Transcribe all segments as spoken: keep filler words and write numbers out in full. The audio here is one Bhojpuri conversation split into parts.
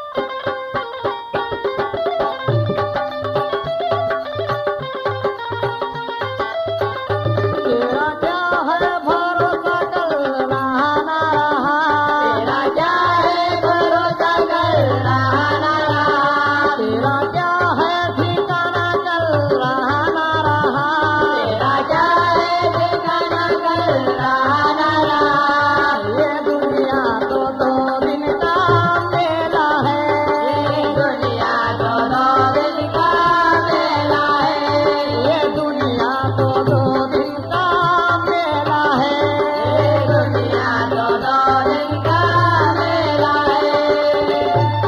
तेरा क्या है भरोसा कल रहा ना रहा, तेरा क्या है भरोसा कल रहा ना रहा, तेरा क्या है ठिकाना कल रहा ना रहा, तेरा क्या है ठिकाना कल रहा ना रहा। ये दुनिया तो दो दिन का मेला है, ये दुनिया तो दो दिन का मेला है, ये दुनिया तो दो दिन का मेला है। ये दुनिया तो दो दिन का मेला है।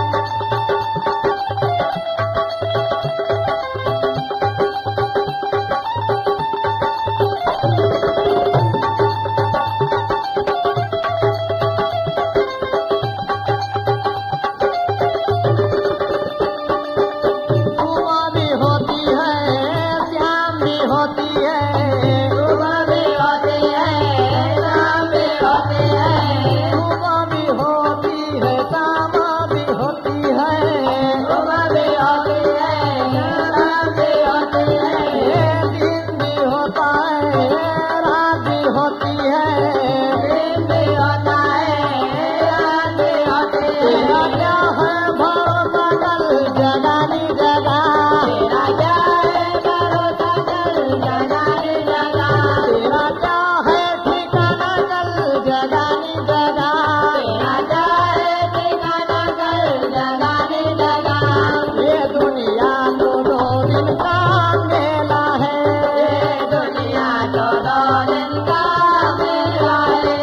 सुबह भी होती है, शाम भी होती है, सुबह भी होती है, शाम भी होती है, सुबह भी होती है, शाम भी होती है। सुबह भी होती है, शाम भी होती है, ये दिन भी होता है, रात भी होती है। दिन भी होता है, रात भी होती तेरा है। क्या है भरोसा कल जगानी जगा, तेरा क्या है भरोसा कल जगानी जगा, तेरा क्या है ठिकाना कल जगानी जगा। तेरा क्या है ठिकाना कल जगानी जगा। ये दुनिया तो दो दिन का मेला है, ये दुनिया तो दो दिन का मेला है।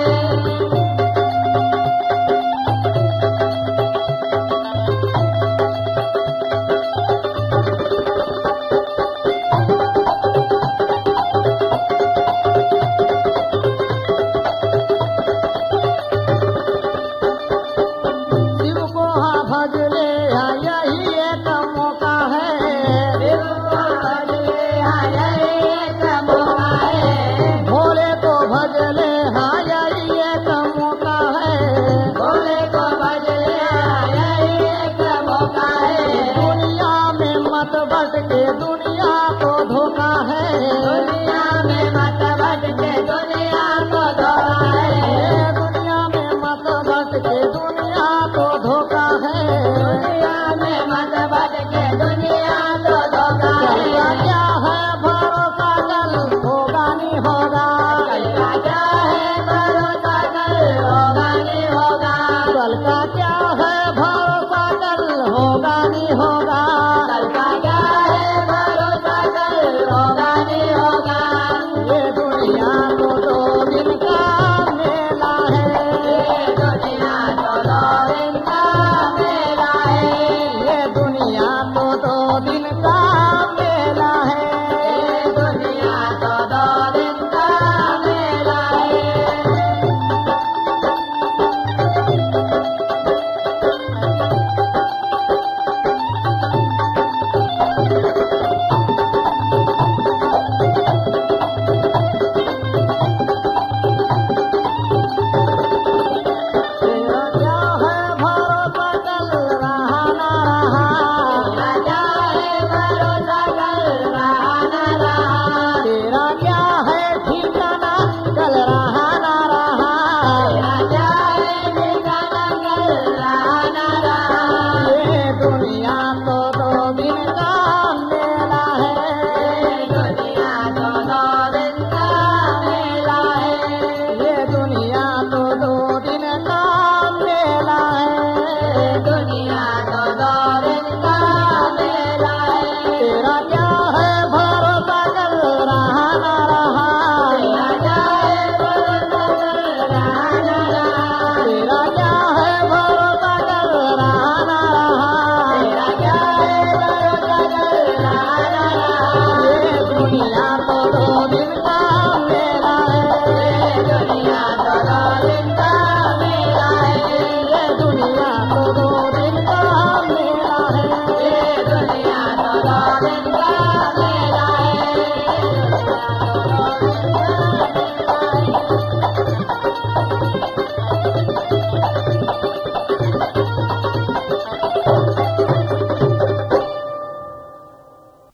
शिव को हाँ भज ले, हाँ यही एक मौका है। शिव को भज ले, हाँ यही एक मौका है। भोले को भज ले, हाँ यही एक मौका है। भोले को भज ले, हाँ यही एक मौका है। दुनिया में मत भटके, दुनिया को धोखा है। दुनिया में मत भटके, दुनिया को धोखा है। ये दुनिया में मत भटके, दुनिया को धोखा है। दुनिया में मत भटके, दुनिया को धोखा कल का है। क्या है भरोसा कल होगा नहीं होगा, कल का क्या है भरोसा कल होगा नहीं होगा। कल का क्या है भरोसा कल होगा नहीं होगा।